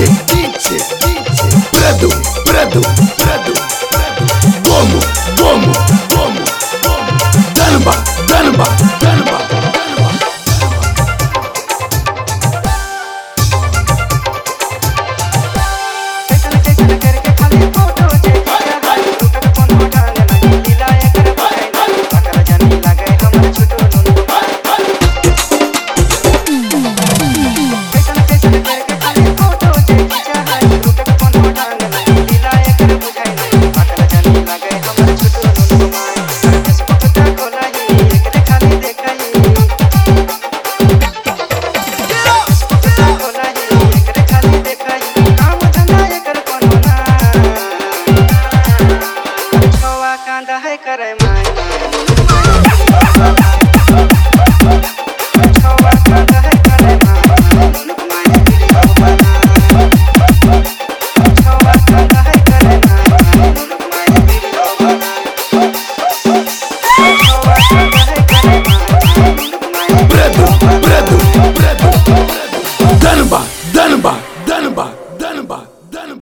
Predu, Predu, Predu, Como, como, como, como. Danba, Danba, Danba, Danba. करके खाली photo लीला कर पकड़ जानी लगे हमर छुटो करके खाली फोटो लीला कर बुझाई पकड़ जानी लगे हमर छुटो फेसबुक ता खोलाई एकरे खाली देखई फेसबुक ता खोलाई एकरे खाली देखई काम धंधा एकर कोनो ना छवा कांदा है करे माय छवा कांदा है करे माय मुनुक माय वीडियो बना छवा कांदा है करे माय मुनुक माय वीडियो बना छवा